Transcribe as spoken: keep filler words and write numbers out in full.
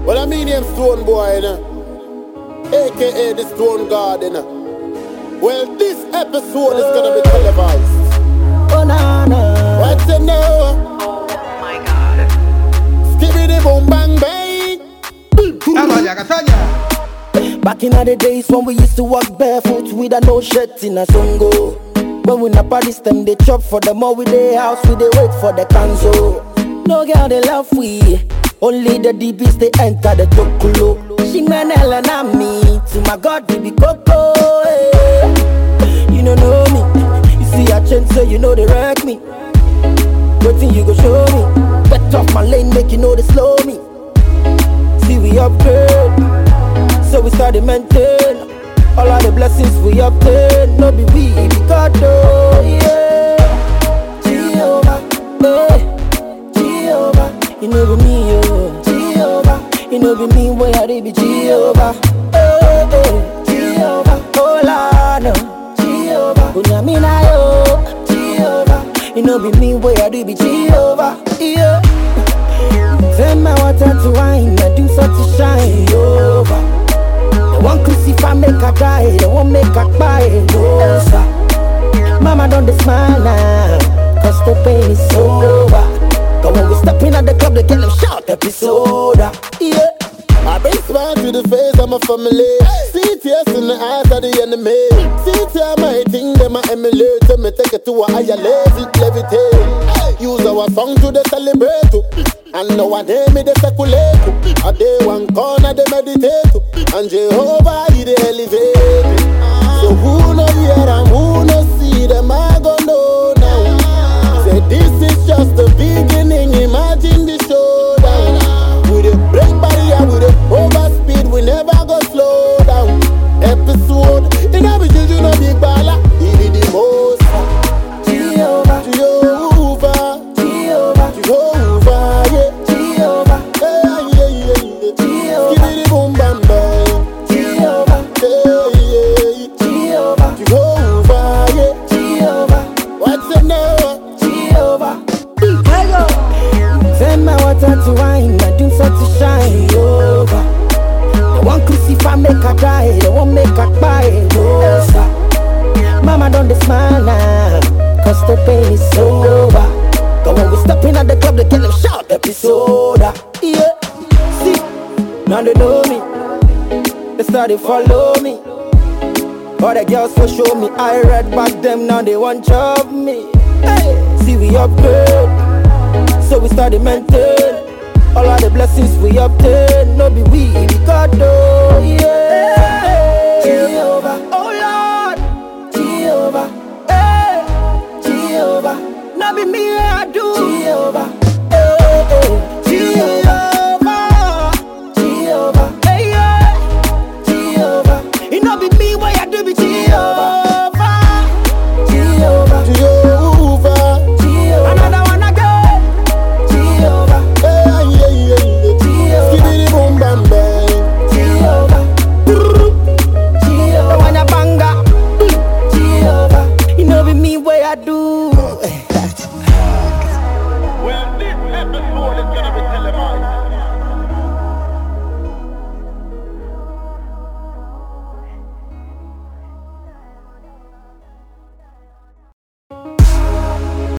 Well, I mean him Stone Boy, you know? A K A the Stone God, you know? Well, this episode is gonna be televised. Oh, no, no. What you know? Oh my God. Skibbity boom bang bang. Back in the days when we used to walk barefoot with a no shirt in a songo. When we not party them, they chop for the more with their house, we they wait for the canzo. No girl they love we, only the D Bs they enter the tokulo. She man Ellen and me, to my God baby Coco. Hey. You don't know me, you see I change so you know they wreck me. Waiting you go show me, bet off my lane make you know they slow me. See we upgrade, so we started maintain. All of the blessings we obtain, no be we, be God though, yeah. Jehovah, eh, Jehovah, you know be me, oh. Jehovah, you know be me, where I be Jehovah, eh, eh, Jehovah, oh Lord, no. Jehovah, unyamina yo, Jehovah, you know be me, where I be Jehovah, yeah. Turn my water to wine, I do such a shine, Jehovah. One crucify make her die, they won't make her buy it, no sir. Mama don't they smile now, cause the pain is over. Cause when we step in at the club, they get them shout episode, yeah. I bring smile to the face of my family. See tears in the eyes of the enemy. See tear my thing, them I emulate. Tell me take it to a higher level, levitate. Use our song to the celebrate. And now I name it the speculate. A day one corner they meditate. And Jehovah he the elevate. So who know hear and who know see them I go know now. Say this is just the beginning. Imagine the showdown. With a break barrier, with a overspeed, we never go slow down. Episode in every children of big baller. He be the most. Jehovah, Jehovah, Jehovah, Jehovah, yeah. Jehovah, Yeah, yeah, yeah, yeah. Jehovah, Give it a boom bam bang. Jehovah, Yeah, yeah, Jehovah, Jehovah, yeah. Jehovah, What's your name? Jehovah. Turn my water to wine, I do such a shine, Jehovah. The one crucify make her die, the one make her buy it, no sir. Mama don't they smile now, cause the pain is over. Cause when we step in at the club, they get them shout episode, yeah. See, now they know me, they started follow me. All the girls for show me, I read back them, now they want chop me. Hey, see we upgrade, so we started maintain. All of the blessings we obtain, no be we, be God though, yeah. Jehovah, oh Lord, Jehovah, eh, Jehovah, no be me, I